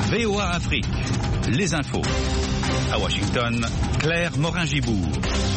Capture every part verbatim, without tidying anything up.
V O A Afrique, les infos. À Washington, Claire Morin-Gibourg.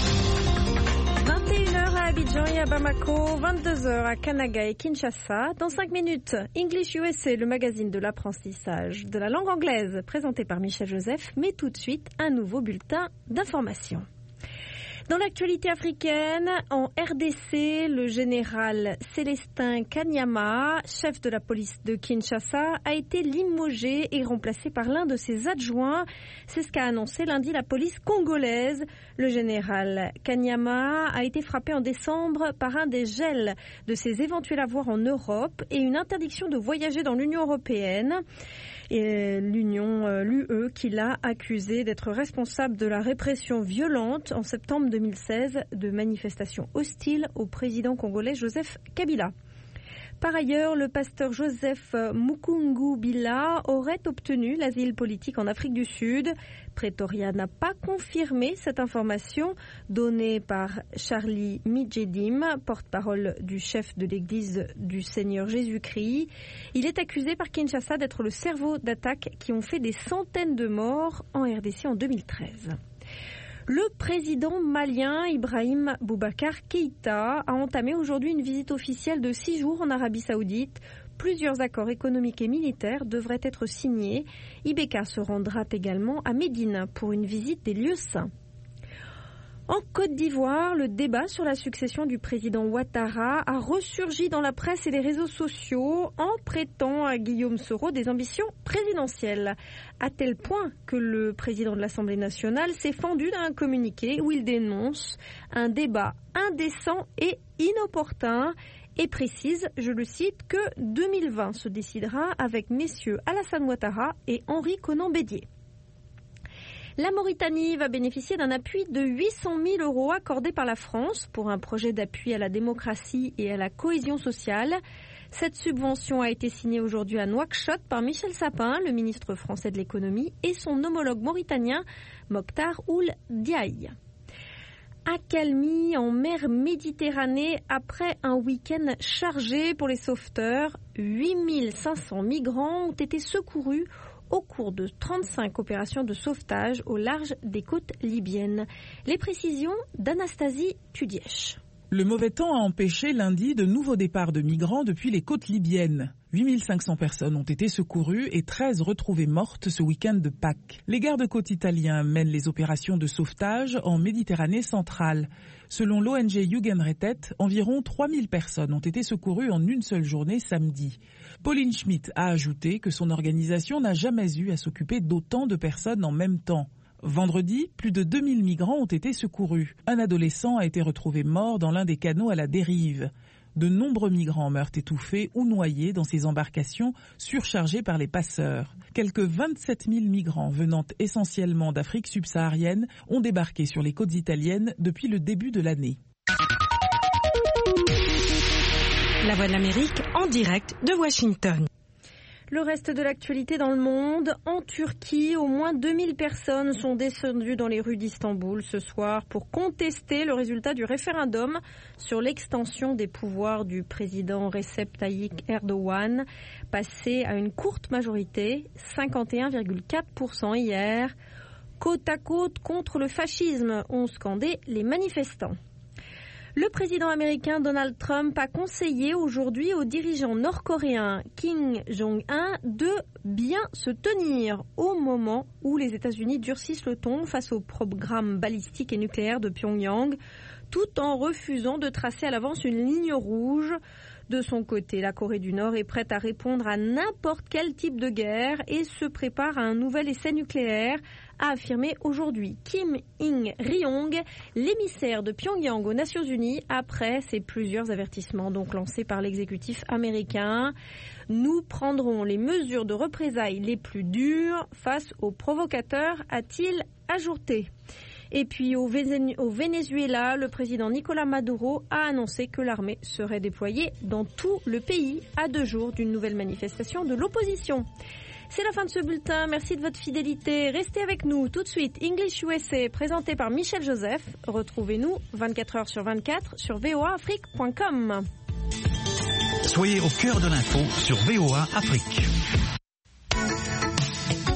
vingt et une heures à Abidjan et à Bamako, vingt-deux heures à Kanaga et Kinshasa. Dans cinq minutes, English U S A, le magazine de l'apprentissage de la langue anglaise, présenté par Michel Joseph. Mais tout de suite, un nouveau bulletin d'information. Dans l'actualité africaine, en R D C, le général Célestin Kanyama, chef de la police de Kinshasa, a été limogé et remplacé par l'un de ses adjoints. C'est ce qu'a annoncé lundi la police congolaise. Le général Kanyama a été frappé en décembre par un des gels de ses éventuels avoirs en Europe et une interdiction de voyager dans l'Union européenne. Et l'Union, l'U E, qui l'a accusé d'être responsable de la répression violente en septembre deux mille seize de manifestations hostiles au président congolais Joseph Kabila. Par ailleurs, le pasteur Joseph Mukungu Bila aurait obtenu l'asile politique en Afrique du Sud. Pretoria n'a pas confirmé cette information donnée par Charlie Midjedim, porte-parole du chef de l'église du Seigneur Jésus-Christ. Il est accusé par Kinshasa d'être le cerveau d'attaques qui ont fait des centaines de morts en R D C en deux mille treize. Le président malien Ibrahim Boubacar Keïta a entamé aujourd'hui une visite officielle de six jours en Arabie Saoudite. Plusieurs accords économiques et militaires devraient être signés. I B K se rendra également à Médine pour une visite des lieux saints. En Côte d'Ivoire, le débat sur la succession du président Ouattara a ressurgi dans la presse et les réseaux sociaux en prêtant à Guillaume Soro des ambitions présidentielles, à tel point que le président de l'Assemblée nationale s'est fendu d'un communiqué où il dénonce un débat indécent et inopportun et précise, je le cite, que deux mille vingt se décidera avec messieurs Alassane Ouattara et Henri Konan Bédié. La Mauritanie va bénéficier d'un appui de huit cent mille euros accordé par la France pour un projet d'appui à la démocratie et à la cohésion sociale. Cette subvention a été signée aujourd'hui à Nouakchott par Michel Sapin, le ministre français de l'économie, et son homologue mauritanien Mokhtar Ould Diaye. Accalmie en mer Méditerranée après un week-end chargé pour les sauveteurs. huit mille cinq cents migrants ont été secourus au cours de trente-cinq opérations de sauvetage au large des côtes libyennes. Les précisions d'Anastasie Tudièche. Le mauvais temps a empêché lundi de nouveaux départs de migrants depuis les côtes libyennes. huit mille cinq cents personnes ont été secourues et treize retrouvées mortes ce week-end de Pâques. Les gardes-côtes italiens mènent les opérations de sauvetage en Méditerranée centrale. Selon l'O N G Jugendrettet, environ trois mille personnes ont été secourues en une seule journée samedi. Pauline Schmidt a ajouté que son organisation n'a jamais eu à s'occuper d'autant de personnes en même temps. Vendredi, plus de deux mille migrants ont été secourus. Un adolescent a été retrouvé mort dans l'un des canaux à la dérive. De nombreux migrants meurent étouffés ou noyés dans ces embarcations surchargées par les passeurs. Quelques vingt-sept mille migrants venant essentiellement d'Afrique subsaharienne ont débarqué sur les côtes italiennes depuis le début de l'année. La Voix de l'Amérique en direct de Washington. Le reste de l'actualité dans le monde. En Turquie, au moins deux mille personnes sont descendues dans les rues d'Istanbul ce soir pour contester le résultat du référendum sur l'extension des pouvoirs du président Recep Tayyip Erdogan, passé à une courte majorité, cinquante et un virgule quatre pour cent hier. Côte à côte contre le fascisme, ont scandé les manifestants. Le président américain Donald Trump a conseillé aujourd'hui au dirigeant nord-coréen Kim Jong-un de bien se tenir au moment où les États-Unis durcissent le ton face au programme balistique et nucléaire de Pyongyang, tout en refusant de tracer à l'avance une ligne rouge. De son côté, la Corée du Nord est prête à répondre à n'importe quel type de guerre et se prépare à un nouvel essai nucléaire, a affirmé aujourd'hui Kim Il-ryong, l'émissaire de Pyongyang aux Nations Unies, après ces plusieurs avertissements donc lancés par l'exécutif américain. Nous prendrons les mesures de représailles les plus dures face aux provocateurs, a-t-il ajouté. Et puis au Venezuela, le président Nicolás Maduro a annoncé que l'armée serait déployée dans tout le pays à deux jours d'une nouvelle manifestation de l'opposition. C'est la fin de ce bulletin. Merci de votre fidélité. Restez avec nous. Tout de suite, English U S A, présenté par Michel Joseph. Retrouvez-nous vingt-quatre heures sur vingt-quatre sur v o a afrique point com. Soyez au cœur de l'info sur V O A Afrique.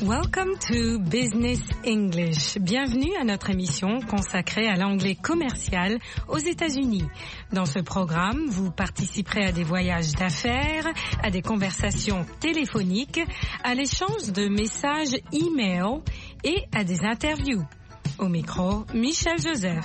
Welcome to Business English. Bienvenue à notre émission consacrée à l'anglais commercial aux États-Unis. Dans ce programme, vous participerez à des voyages d'affaires, à des conversations téléphoniques, à l'échange de messages e-mail et à des interviews. Au micro, Michel Joseph.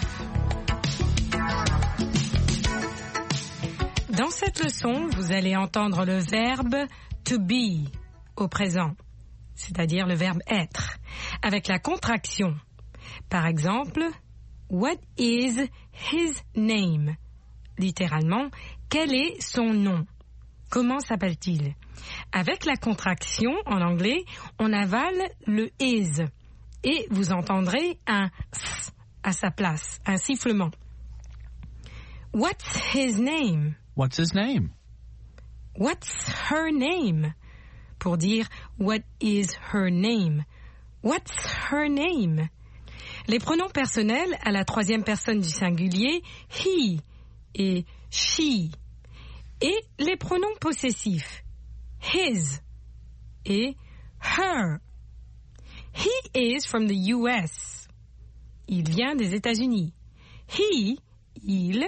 Dans cette leçon, vous allez entendre le verbe to be au présent, c'est-à-dire le verbe être, avec la contraction. Par exemple, what is his name? Littéralement, quel est son nom? Comment s'appelle-t-il? Avec la contraction, en anglais, on avale le is et vous entendrez un s à sa place, un sifflement. What's his name? What's his name? What's her name? Pour dire what is her name? What's her name? Les pronoms personnels à la troisième personne du singulier, he et she. Et les pronoms possessifs, his et her. He is from the U S. Il vient des États-Unis. He, il.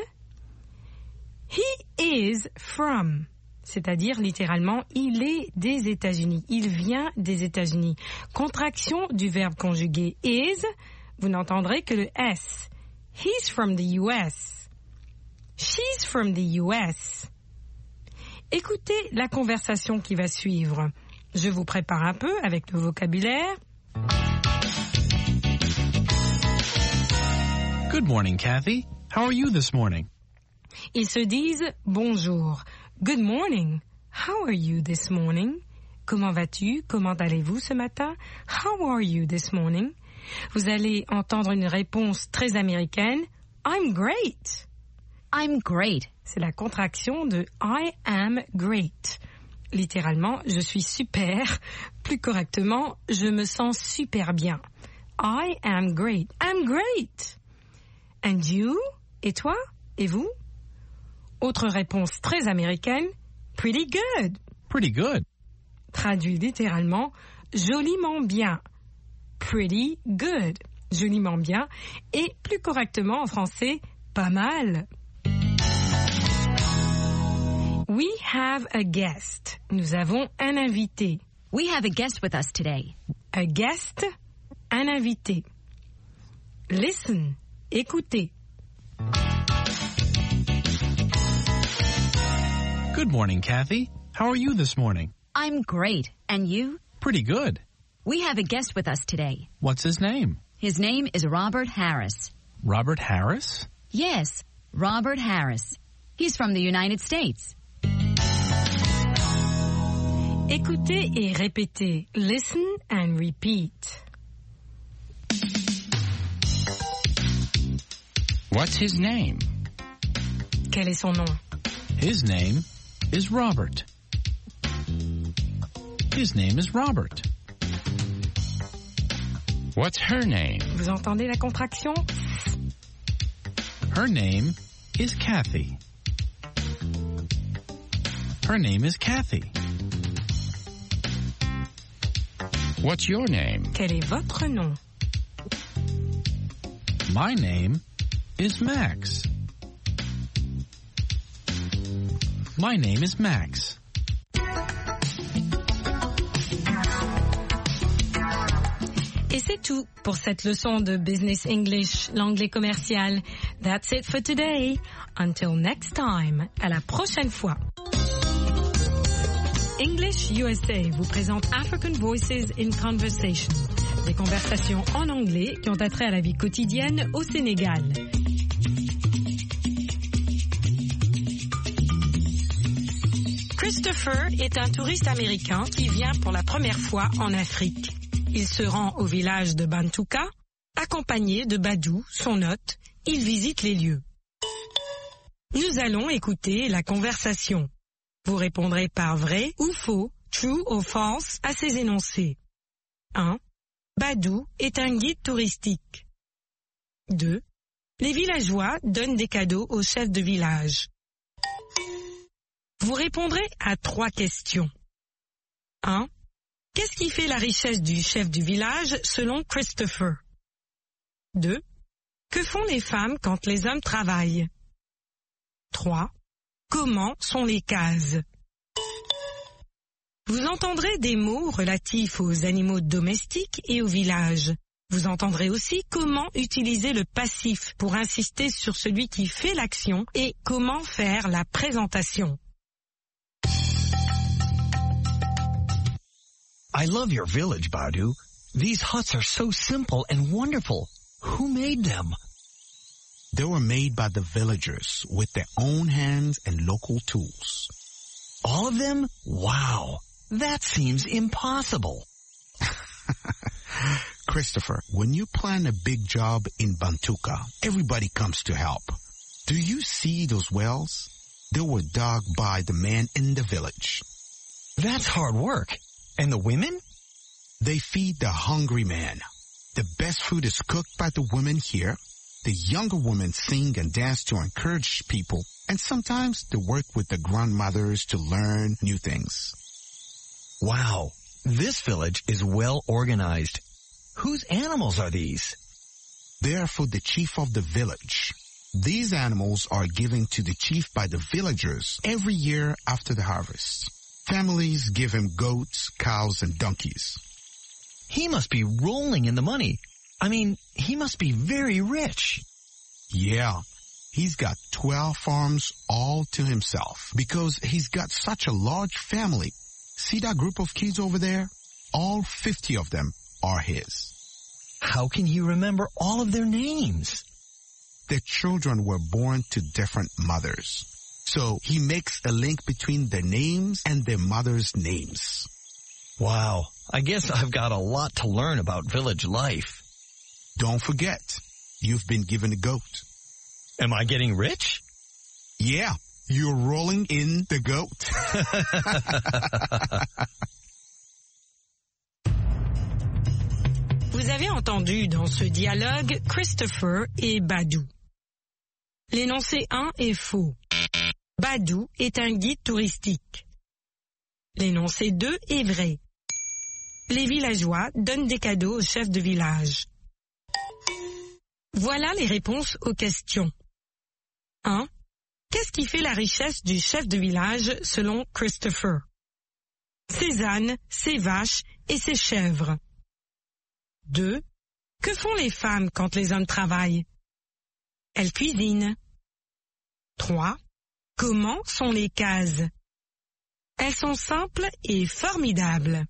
He is from. C'est-à-dire, littéralement, il est des États-Unis. Il vient des États-Unis. Contraction du verbe conjugué is, vous n'entendrez que le S. He's from the U S. She's from the U S. Écoutez la conversation qui va suivre. Je vous prépare un peu avec le vocabulaire. Good morning, Kathy. How are you this morning? Ils se disent bonjour. Good morning. How are you this morning? Comment vas-tu? Comment allez-vous ce matin? How are you this morning? Vous allez entendre une réponse très américaine. I'm great. I'm great. C'est la contraction de I am great. Littéralement, je suis super. Plus correctement, je me sens super bien. I am great. I'm great. And you? Et toi? Et vous? Autre réponse très américaine, pretty good. Pretty good. Traduit littéralement, joliment bien. Pretty good. Joliment bien. Et plus correctement en français, pas mal. We have a guest. Nous avons un invité. We have a guest with us today. A guest, un invité. Listen, écoutez. Good morning, Kathy. How are you this morning? I'm great. And you? Pretty good. We have a guest with us today. What's his name? His name is Robert Harris. Robert Harris? Yes, Robert Harris. He's from the United States. Écoutez et répétez. Listen and repeat. What's his name? Quel est son nom? His name is Robert. His name is Robert. What's her name? Vous entendez la contraction? Her name is Kathy. Her name is Kathy. What's your name? Quel est votre nom? My name is Max. My name is Max. Et c'est tout pour cette leçon de Business English, l'anglais commercial. That's it for today. Until next time. À la prochaine fois. English U S A vous présente African Voices in Conversation. Des conversations en anglais qui ont attrait à la vie quotidienne au Sénégal. Christopher est un touriste américain qui vient pour la première fois en Afrique. Il se rend au village de Bantouka, accompagné de Badou, son hôte. Il visite les lieux. Nous allons écouter la conversation. Vous répondrez par vrai ou faux, true ou false, à ces énoncés. un. Badou est un guide touristique. deux. Les villageois donnent des cadeaux au chef de village. Vous répondrez à trois questions. un. Qu'est-ce qui fait la richesse du chef du village selon Christopher? deux. Que font les femmes quand les hommes travaillent? trois. Comment sont les cases? Vous entendrez des mots relatifs aux animaux domestiques et au village. Vous entendrez aussi comment utiliser le passif pour insister sur celui qui fait l'action et comment faire la présentation. I love your village, Badu. These huts are so simple and wonderful. Who made them? They were made by the villagers with their own hands and local tools. All of them? Wow. That seems impossible. Christopher, when you plan a big job in Bantuka, everybody comes to help. Do you see those wells? They were dug by the men in the village. That's hard work. And the women? They feed the hungry man. The best food is cooked by the women here. The younger women sing and dance to encourage people, and sometimes they work with the grandmothers to learn new things. Wow, this village is well organized. Whose animals are these? They are for the chief of the village. These animals are given to the chief by the villagers every year after the harvest. Families give him goats, cows, and donkeys. He must be rolling in the money. I mean, he must be very rich. Yeah, he's got twelve farms all to himself because he's got such a large family. See that group of kids over there? All fifty of them are his. How can he remember all of their names? Their children were born to different mothers. So he makes a link between their names and their mothers' names. Wow, I guess I've got a lot to learn about village life. Don't forget, you've been given a goat. Am I getting rich? Yeah, you're rolling in the goat. Vous avez entendu dans ce dialogue Christopher et Badu. L'énoncé un est faux. Badu est un guide touristique. L'énoncé deux est vrai. Les villageois donnent des cadeaux au chef de village. Voilà les réponses aux questions. un. Qu'est-ce qui fait la richesse du chef de village selon Christopher? Ses ânes, ses vaches et ses chèvres. deux. Que font les femmes quand les hommes travaillent? Elles cuisinent. trois. Comment sont les cases? Elles sont simples et formidables.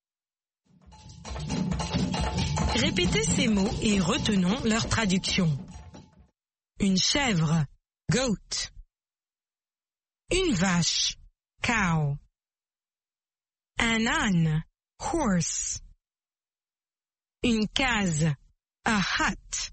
Répétez ces mots et retenons leur traduction. Une chèvre, goat. Une vache, cow. Un âne, horse. Une case, a hut.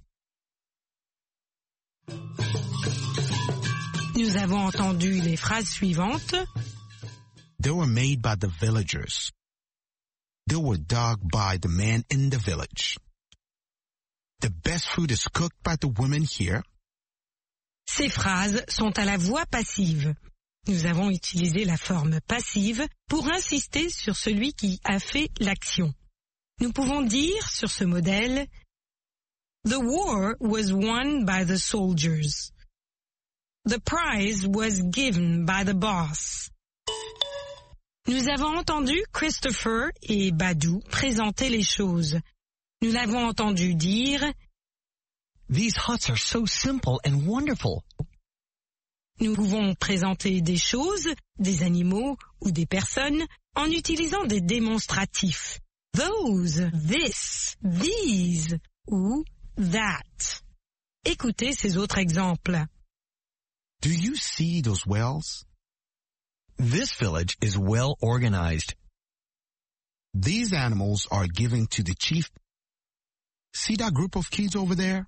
Nous avons entendu les phrases suivantes. They were made by the villagers. They were dug by the men in the village. The best food is cooked by the women here. Ces phrases sont à la voix passive. Nous avons utilisé la forme passive pour insister sur celui qui a fait l'action. Nous pouvons dire sur ce modèle « The war was won by the soldiers. The prize was given by the boss. » Nous avons entendu Christopher et Badu présenter les choses. Nous l'avons entendu dire « These huts are so simple and wonderful. » Nous pouvons présenter des choses, des animaux ou des personnes en utilisant des démonstratifs. Those, this, these ou that. Écoutez ces autres exemples. Do you see those wells? This village is well organized. These animals are given to the chief. See that group of kids over there?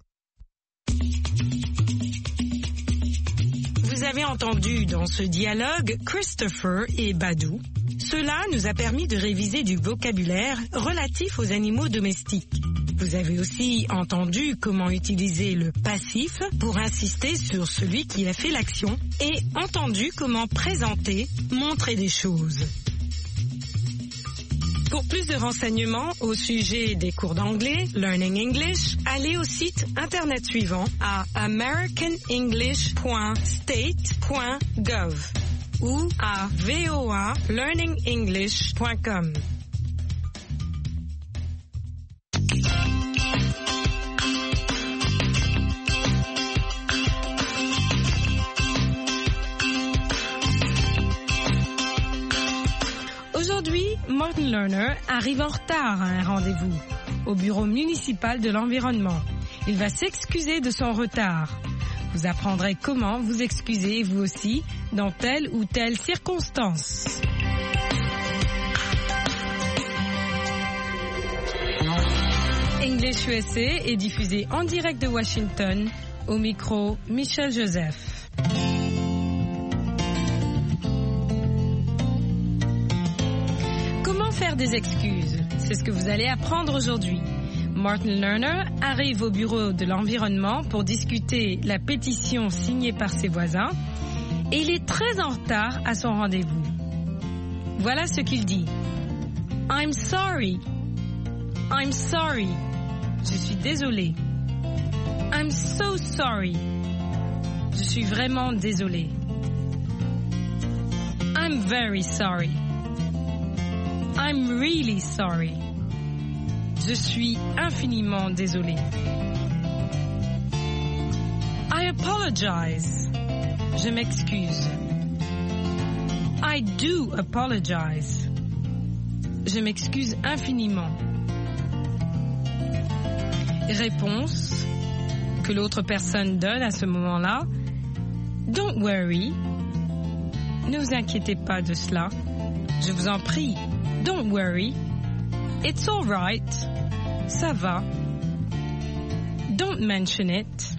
Vous avez entendu dans ce dialogue Christopher et Badu. Cela nous a permis de réviser du vocabulaire relatif aux animaux domestiques. Vous avez aussi entendu comment utiliser le passif pour insister sur celui qui a fait l'action et entendu comment présenter, montrer des choses. Pour plus de renseignements au sujet des cours d'anglais, Learning English, allez au site internet suivant à american english point state point gov ou à v o a learning english point com. Aujourd'hui, Martin Lerner arrive en retard à un rendez-vous au bureau municipal de l'environnement. Il va s'excuser de son retard. Vous apprendrez comment vous excuser vous aussi dans telle ou telle circonstance. English U S A est diffusé en direct de Washington. Au micro, Michel Joseph. Comment faire des excuses? C'est ce que vous allez apprendre aujourd'hui. Martin Lerner arrive au bureau de l'environnement pour discuter la pétition signée par ses voisins et il est très en retard à son rendez-vous. Voilà ce qu'il dit. I'm sorry. I'm sorry. Je suis désolé. I'm so sorry. Je suis vraiment désolé. I'm very sorry. I'm really sorry. Je suis infiniment désolé. I apologize. Je m'excuse. I do apologize. Je m'excuse infiniment. Réponse que l'autre personne donne à ce moment-là. Don't worry. Ne vous inquiétez pas de cela. Je vous en prie. Don't worry. It's all right. Ça va. Don't mention it.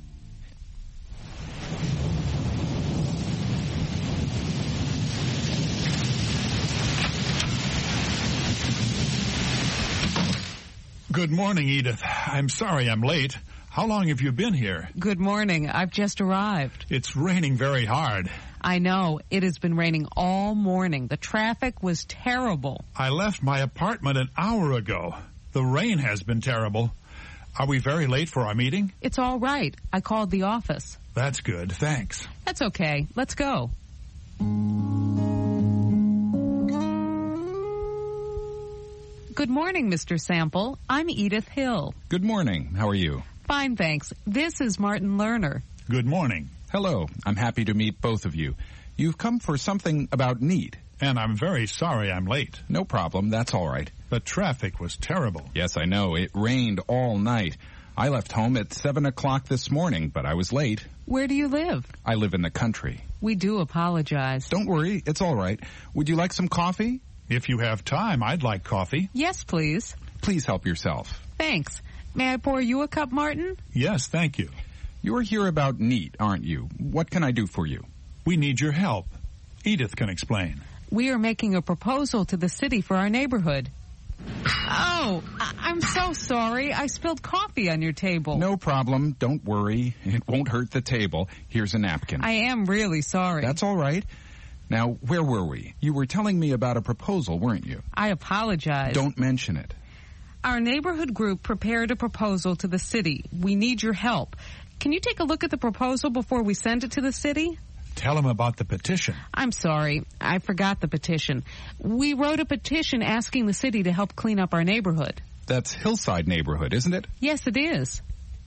Good morning, Edith. I'm sorry I'm late. How long have you been here? Good morning. I've just arrived. It's raining very hard. I know. It has been raining all morning. The traffic was terrible. I left my apartment an hour ago. The rain has been terrible. Are we very late for our meeting? It's all right. I called the office. That's good. Thanks. That's okay. Let's go. Good morning, Mister Sample. I'm Edith Hill. Good morning. How are you? Fine, thanks. This is Martin Lerner. Good morning. Hello. I'm happy to meet both of you. You've come for something about NEAT. And I'm very sorry I'm late. No problem. That's all right. The traffic was terrible. Yes, I know. It rained all night. I left home at seven o'clock this morning, but I was late. Where do you live? I live in the country. We do apologize. Don't worry. It's all right. Would you like some coffee? If you have time, I'd like coffee. Yes, please. Please help yourself. Thanks. May I pour you a cup, Martin? Yes, thank you. You're here about NEAT, aren't you? What can I do for you? We need your help. Edith can explain. We are making a proposal to the city for our neighborhood. Oh, I- I'm so sorry. I spilled coffee on your table. No problem. Don't worry. It won't hurt the table. Here's a napkin. I am really sorry. That's all right. Now, where were we? You were telling me about a proposal, weren't you? I apologize. Don't mention it. Our neighborhood group prepared a proposal to the city. We need your help. Can you take a look at the proposal before we send it to the city? Tell him about the petition. I'm sorry. I forgot the petition. We wrote a petition asking the city to help clean up our neighborhood. That's Hillside neighborhood, isn't it? Yes, it is.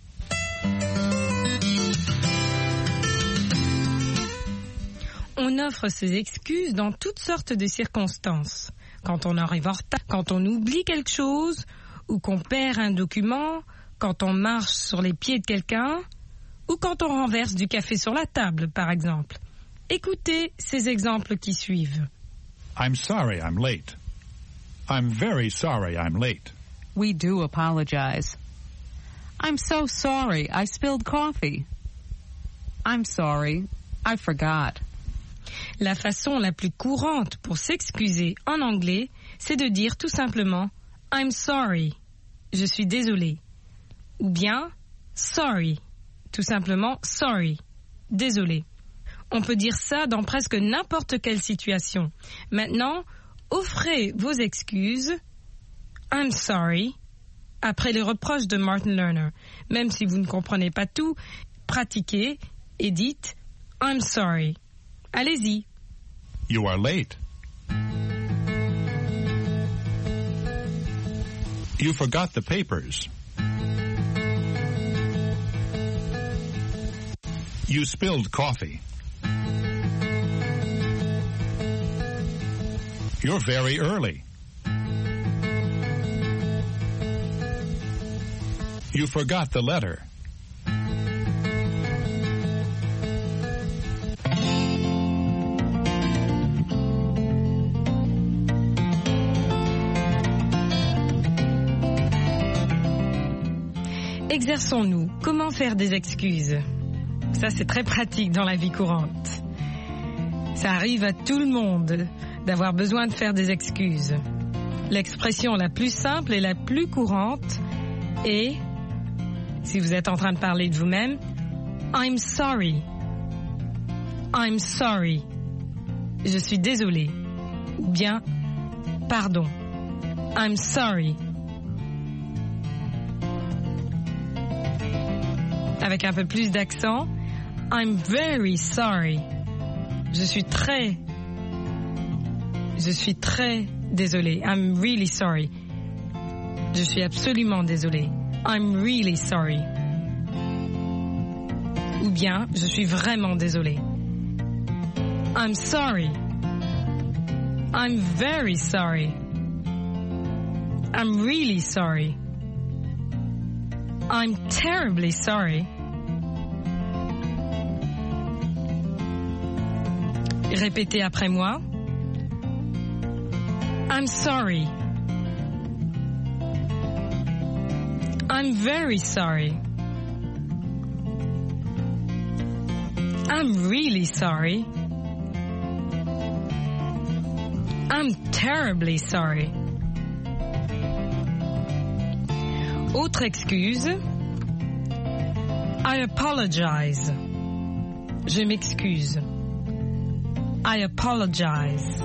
On offre ses excuses dans toutes sortes de circonstances. Quand on arrive en retard, quand on oublie quelque chose, ou qu'on perd un document, quand on marche sur les pieds de quelqu'un, ou quand on renverse du café sur la table, par exemple. Écoutez ces exemples qui suivent. I'm sorry I'm late. I'm very sorry I'm late. We do apologize. I'm so sorry I spilled coffee. I'm sorry. I forgot. La façon la plus courante pour s'excuser en anglais, c'est de dire tout simplement « I'm sorry », je suis désolé. Ou bien « sorry », tout simplement « sorry », désolé. On peut dire ça dans presque n'importe quelle situation. Maintenant, offrez vos excuses. I'm sorry. Après les reproches de Martin Lerner. Même si vous ne comprenez pas tout, pratiquez et dites I'm sorry. Allez-y. You are late. You forgot the papers. You spilled coffee. You're very early. You forgot the letter. Exerçons-nous. Comment faire des excuses? Ça, c'est très pratique dans la vie courante. Ça arrive à tout le monde d'avoir besoin de faire des excuses. L'expression la plus simple et la plus courante est, si vous êtes en train de parler de vous-même, I'm sorry. I'm sorry. Je suis désolé. Ou bien, pardon. I'm sorry. Avec un peu plus d'accent, I'm very sorry. Je suis très, je suis très désolé. I'm really sorry. Je suis absolument désolé. I'm really sorry. Ou bien, je suis vraiment désolé. I'm sorry. I'm very sorry. I'm really sorry. I'm terribly sorry. Répétez après moi. I'm sorry. I'm very sorry. I'm really sorry. I'm terribly sorry. Autre excuse. I apologize. Je m'excuse. I apologize.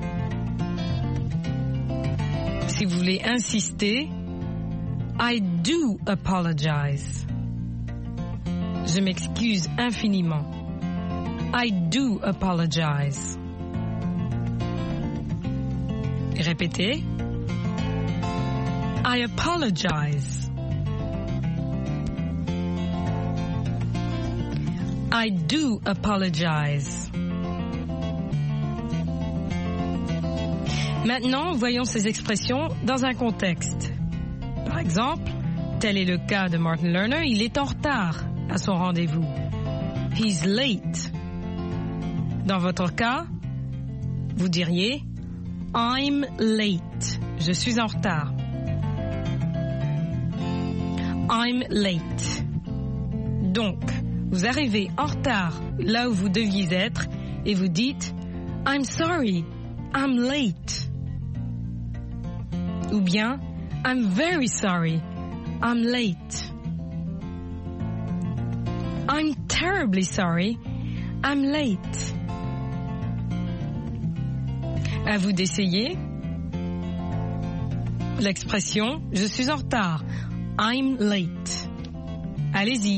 Si vous voulez insister, I do apologize. Je m'excuse infiniment. I do apologize. Répétez. I apologize. I do apologize. Maintenant, voyons ces expressions dans un contexte. Par exemple, tel est le cas de Martin Lerner, il est en retard à son rendez-vous. He's late. Dans votre cas, vous diriez I'm late. Je suis en retard. I'm late. Donc, vous arrivez en retard là où vous deviez être et vous dites I'm sorry, I'm late. Ou bien I'm very sorry, I'm late. I'm terribly sorry, I'm late. À vous d'essayer. L'expression « je suis en retard ». I'm late. Allez-y.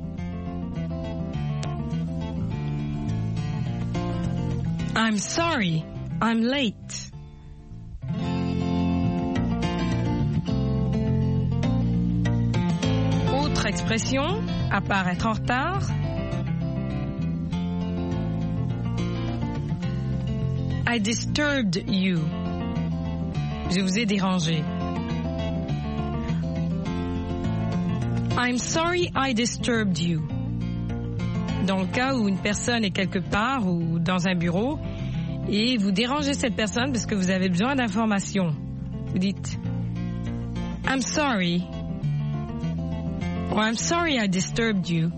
I'm sorry. I'm late. Autre expression, à part être en retard. I disturbed you. Je vous ai dérangé. I'm sorry I disturbed you. Dans le cas où une personne est quelque part ou dans un bureau et vous dérangez cette personne parce que vous avez besoin d'informations. Vous dites I'm sorry. Or I'm sorry I disturbed you.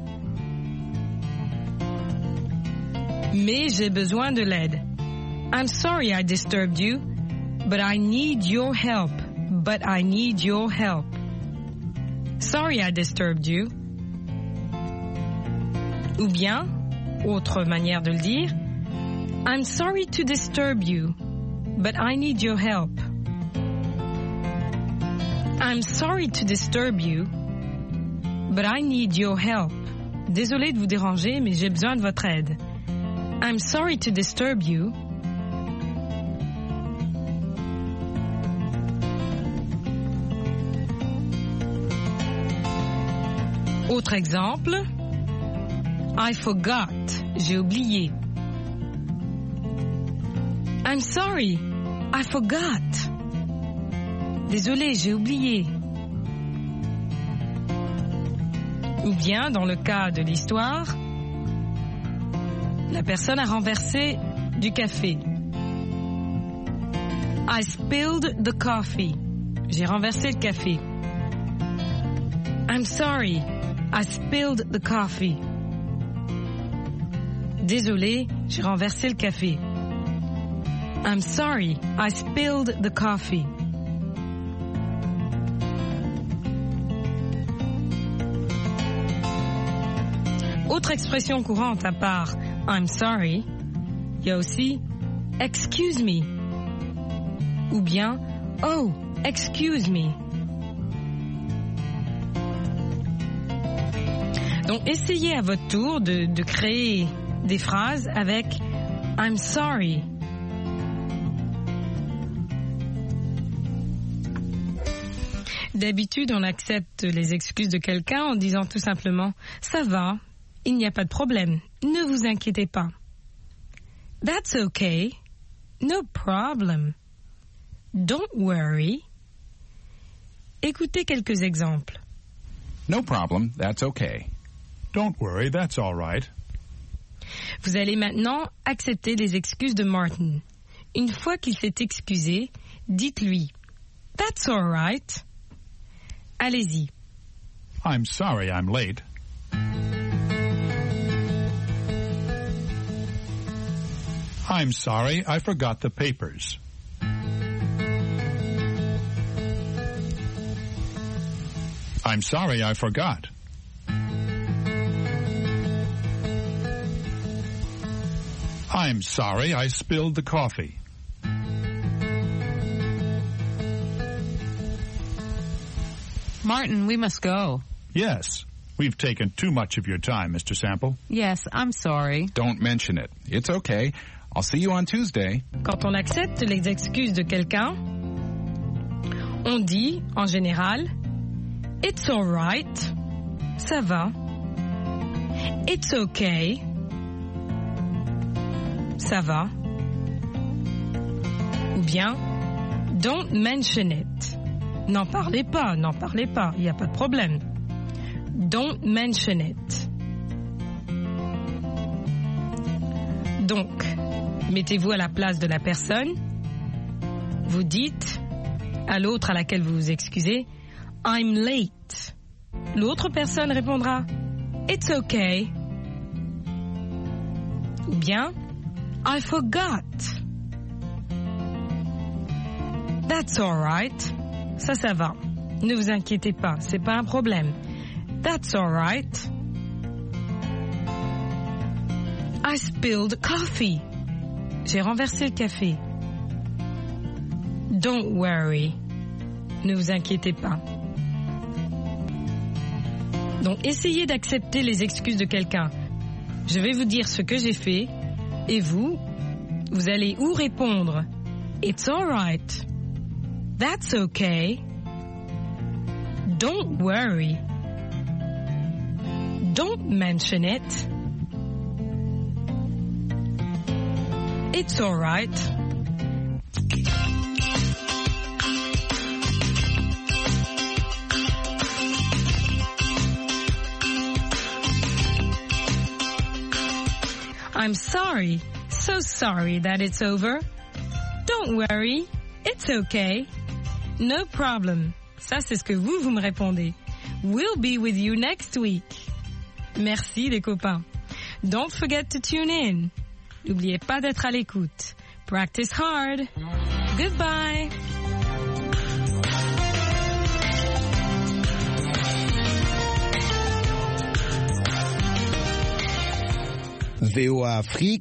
Mais j'ai besoin de l'aide. I'm sorry I disturbed you, but I need your help. But I need your help. Sorry I disturbed you. Ou bien, autre manière de le dire, I'm sorry to disturb you, but I need your help. I'm sorry to disturb you, but I need your help. Désolé de vous déranger, mais j'ai besoin de votre aide. I'm sorry to disturb you. Autre exemple. I forgot. J'ai oublié. I'm sorry. I forgot. Désolé, j'ai oublié. Ou bien, dans le cas de l'histoire, la personne a renversé du café. I spilled the coffee. J'ai renversé le café. I'm sorry. I spilled the coffee. Désolé, j'ai renversé le café. I'm sorry. I spilled the coffee. Autre expression courante à part I'm sorry, il y a aussi excuse me ou bien oh, excuse me. Donc essayez à votre tour de, de créer des phrases avec I'm sorry. D'habitude, on accepte les excuses de quelqu'un en disant tout simplement ça va. Il n'y a pas de problème. Ne vous inquiétez pas. That's okay. No problem. Don't worry. Écoutez quelques exemples. No problem. That's okay. Don't worry. That's all right. Vous allez maintenant accepter les excuses de Martin. Une fois qu'il s'est excusé, dites-lui That's all right. Allez-y. I'm sorry I'm late. I'm sorry, I forgot the papers. I'm sorry, I forgot. I'm sorry, I spilled the coffee. Martin, we must go. Yes. We've taken too much of your time, Mister Sample. Yes, I'm sorry. Don't mention it. It's okay. I'll see you on Tuesday. Quand on accepte les excuses de quelqu'un, on dit, en général, It's all right. Ça va. It's okay. Ça va. Ou bien, Don't mention it. N'en parlez pas, n'en parlez pas, il n'y a pas de problème. Don't mention it. Donc, mettez-vous à la place de la personne. Vous dites à l'autre à laquelle vous vous excusez, I'm late. L'autre personne répondra, It's okay. Ou bien, I forgot. That's all right. Ça, ça va. Ne vous inquiétez pas, c'est pas un problème. That's all right. I spilled coffee. J'ai renversé le café. Don't worry. Ne vous inquiétez pas. Donc, essayez d'accepter les excuses de quelqu'un. Je vais vous dire ce que j'ai fait, et vous, vous allez ou répondre It's all right. That's okay. Don't worry. Don't mention it. It's all right. I'm sorry, so sorry that it's over. Don't worry, it's okay. No problem. Ça, c'est ce que vous, vous me répondez. We'll be with you next week. Merci les copains. Don't forget to tune in. N'oubliez pas d'être à l'écoute. Practice hard. Goodbye. V O A Afrique